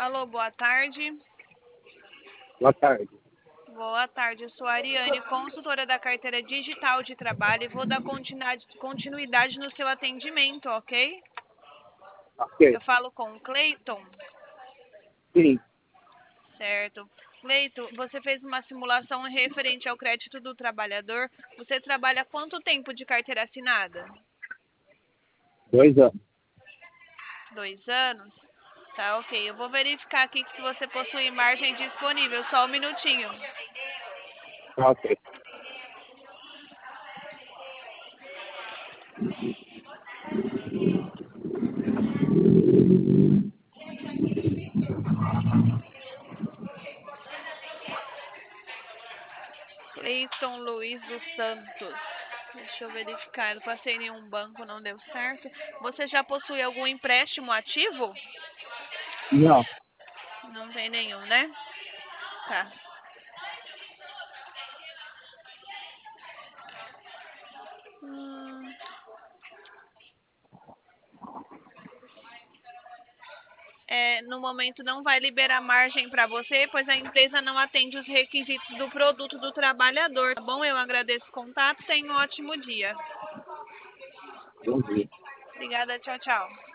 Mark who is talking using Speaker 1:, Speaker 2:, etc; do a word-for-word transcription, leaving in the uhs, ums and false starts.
Speaker 1: Alô, boa tarde.
Speaker 2: Boa tarde.
Speaker 1: Boa tarde, eu sou a Ariane, consultora da carteira digital de trabalho e vou dar continuidade, continuidade no seu atendimento, ok?
Speaker 2: Ok.
Speaker 1: Eu falo com o Cleiton.
Speaker 2: Sim.
Speaker 1: Certo. Cleiton, você fez uma simulação referente ao crédito do trabalhador. Você trabalha há quanto tempo de carteira assinada?
Speaker 2: Dois anos.
Speaker 1: Dois anos? Tá, ok. Eu vou verificar aqui se você possui margem disponível. Só um minutinho.
Speaker 2: Ok.
Speaker 1: Cleiton Luiz dos Santos. Deixa eu verificar. Eu passei em um banco, não deu certo. Você já possui algum empréstimo ativo?
Speaker 2: Não.
Speaker 1: Não tem nenhum, né? Tá. Hum, é, no momento não vai liberar margem para você, pois a empresa não atende os requisitos do produto do trabalhador, tá bom? Eu agradeço o contato. Tenha um ótimo dia.
Speaker 2: Bom dia.
Speaker 1: Obrigada. Tchau, tchau.